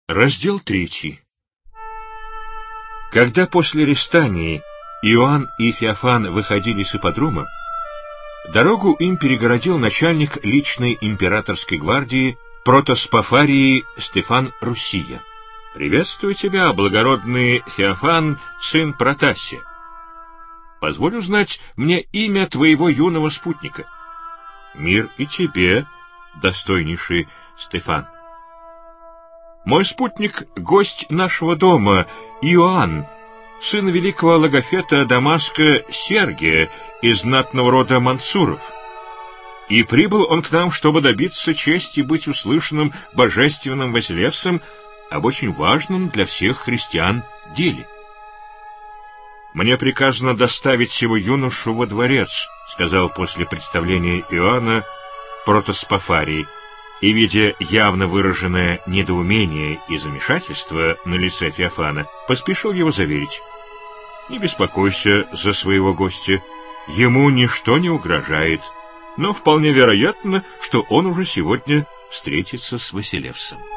Раздел 3. Когда после рестаний Иоанн и Феофан выходили с ипподрома, дорогу им перегородил начальник личной императорской гвардии протоспофарии Стефан Руссия. «Приветствую тебя, благородный Феофан, сын Протасия. Позволь узнать мне имя твоего юного спутника». «Мир и тебе, достойнейший Стефан. Мой спутник — гость нашего дома, Иоанн, сын великого логофета Дамаска Сергия из знатного рода Мансуров. И прибыл он к нам, чтобы добиться чести быть услышанным божественным Василевсом об очень важном для всех христиан деле. Мне приказано доставить сего юношу во дворец», — сказал после представления Иоанна протоспофарий, и, видя явно выраженное недоумение и замешательство на лице Феофана, поспешил его заверить: «Не беспокойся за своего гостя, ему ничто не угрожает, но вполне вероятно, что он уже сегодня встретится с Василевсом».